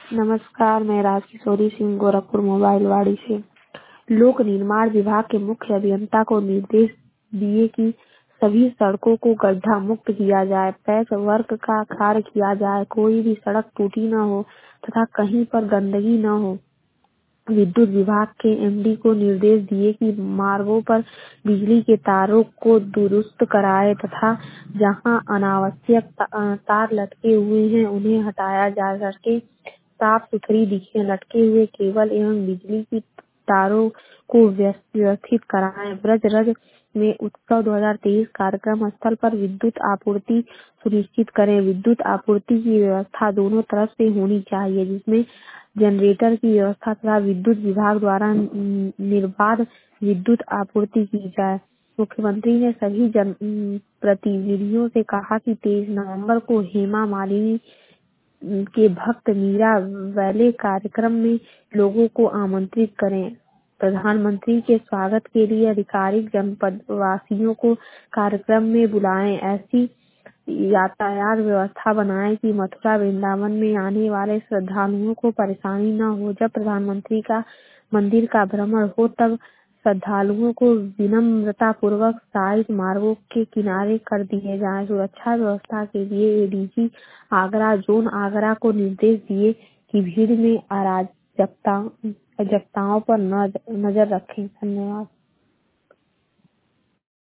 नमस्कार, मैं राजकिशोरी सिंह गोरखपुर मोबाइल वाड़ी से। लोक निर्माण विभाग के मुख्य अभियंता को निर्देश दिए कि सभी सड़कों को गड्ढा मुक्त किया जाए, पैच वर्क का कार्य किया जाए, कोई भी सड़क टूटी न हो तथा कहीं पर गंदगी न हो। विद्युत विभाग के एमडी को निर्देश दिए कि मार्गों पर बिजली के तारों को दुरुस्त कराए तथा जहां अनावश्यक तार लटके हुए हैं उन्हें हटाया जा सके। साफ सुथरी दिखे लटके हुए केबल एवं बिजली की तारों को व्यवस्थित कराएं। ब्रज रज में उत्सव 2023 कार्यक्रम स्थल पर विद्युत आपूर्ति सुनिश्चित करें। विद्युत आपूर्ति की व्यवस्था दोनों तरफ से होनी चाहिए, जिसमें जनरेटर की व्यवस्था तथा विद्युत विभाग द्वारा निर्बाध विद्युत आपूर्ति की जाए। मुख्यमंत्री ने सभी प्रतिनिधियों से कहा कि 23 नवंबर को हेमा मालिनी के भक्त मीरा वैले कार्यक्रम में लोगों को आमंत्रित करें। प्रधानमंत्री के स्वागत के लिए आधिकारिक जनपद वासियों को कार्यक्रम में बुलाएं। ऐसी यातायात व्यवस्था बनाएं कि मथुरा वृंदावन में आने वाले श्रद्धालुओं को परेशानी न हो। जब प्रधानमंत्री का मंदिर का भ्रमण हो तब श्रद्धालुओं को विनम्रता पूर्वक साइड मार्गों के किनारे कर दिए जाएं। सुरक्षा व्यवस्था के लिए एडीजी आगरा जोन आगरा को निर्देश दिए कि भीड़ में अराजकताओं पर नजर रखें। धन्यवाद।